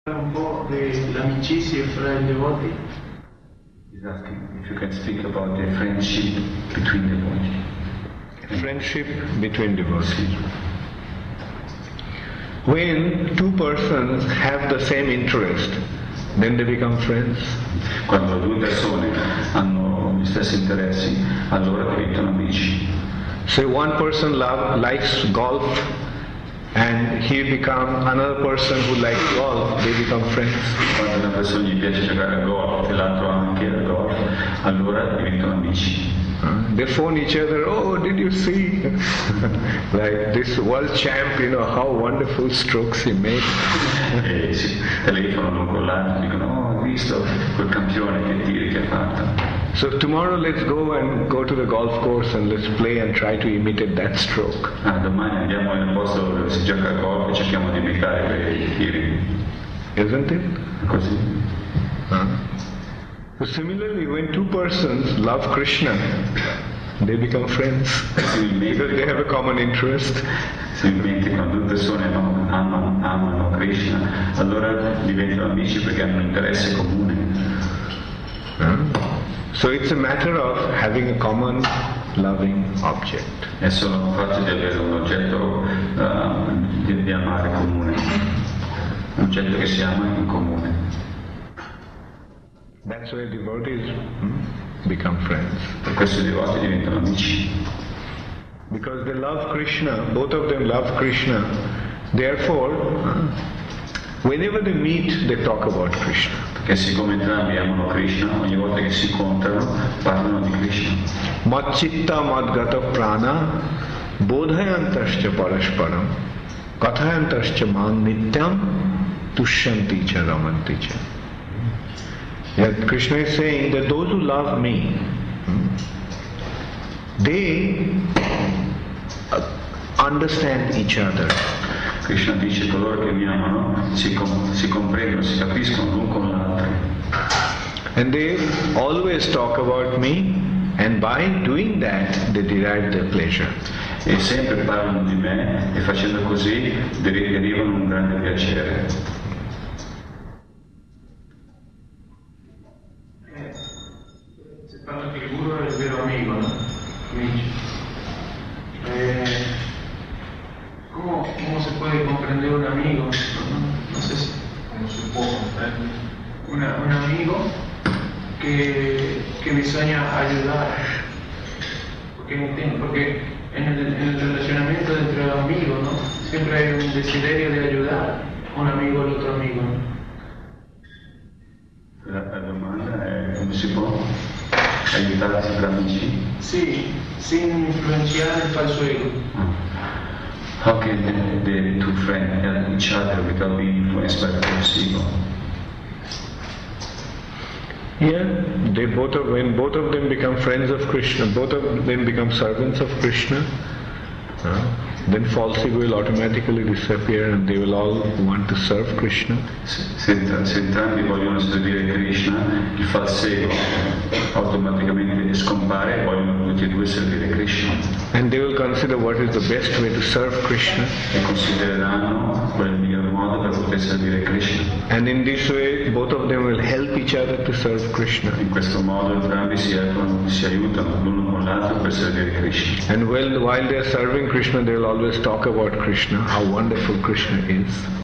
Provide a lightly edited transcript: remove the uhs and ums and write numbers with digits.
Un po' delle amicizie fra i devoti. He's asking if you can speak about the friendship between devotees. Friendship between devotees. When two persons have the same interest, then they become friends. Quando due persone hanno gli stessi interessi, allora diventano amici. Say one person likes golf and he becomes another person who likes golf, they become friends. Quando una persona gli piace giocare a golf e l'altro anche a golf, allora diventano amici. They phone each other, oh, did you see? Like this world champ, how wonderful strokes he made. E si telefonano con l'altro, dicono, oh, ho visto quel campione che tiri che ha fatto. So tomorrow let's go to the golf course and let's play and try to imitate that stroke. Domani andiamo nel posto dove si gioca a golf e cerchiamo di imitare quei tiri. Isn't it? Così. So similarly, when two persons love Krishna, they become friends because they have a common interest. Similmente quando due persone amano Krishna, allora diventano amici perché hanno un interesse comune. So it's a matter of having a common loving object. È solo il fatto di avere un oggetto di amare comune, un oggetto che si ama in comune. That's why devotees become friends. Per questo i devoti diventano amici. Because they love Krishna, both of them love Krishna. Therefore, whenever they meet, they talk about Krishna. Perché siccome entrambi amano Krishna, ogni volta che si incontrano parlano di Krishna. Matchitta madgata prana bodhayantascha parasparam kathayantascha man nityam tushyanti cha ramanti cha. Yet Krishna is saying that those who love me, they understand each other. Krishna dice che coloro che mi amano si comprendono, si capiscono l'un con l'altro. And they always talk about me, and by doing that they derive their pleasure. E sempre parlano di me e facendo così derivano un grande piacere. Si parla che il guru è il vero amico, no? Amici. ¿Cómo se puede comprender un amigo? No sé si cómo se puede comprender un amigo que bisogna ayudar. Porque en el relacionamiento entre los amigos, ¿no? Siempre hay un desiderio de ayudar un amigo al otro amigo, ¿no? La domanda è come si può aiutarsi tra amici? Sì, sin influenzare il falso ego. How can the two friends help each other without being influenced by the false ego? Yeah, when both of them become friends of Krishna, both of them become servants of Krishna, then false ego will automatically disappear and they will all want to serve Krishna. Se entrambi vogliono servire Krishna, il falso ego automaticamente scompare e vogliono tutti e due servire Krishna. And they will consider what is the best way to serve Krishna. E considereranno qual è il miglior modo per poter servire Krishna. And in this way, both of them will help each other to serve Krishna. In questo modo entrambi si aiutano l'uno con l'altro per servire Krishna. And while they are serving Krishna, they will always talk about Krishna, how wonderful Krishna is.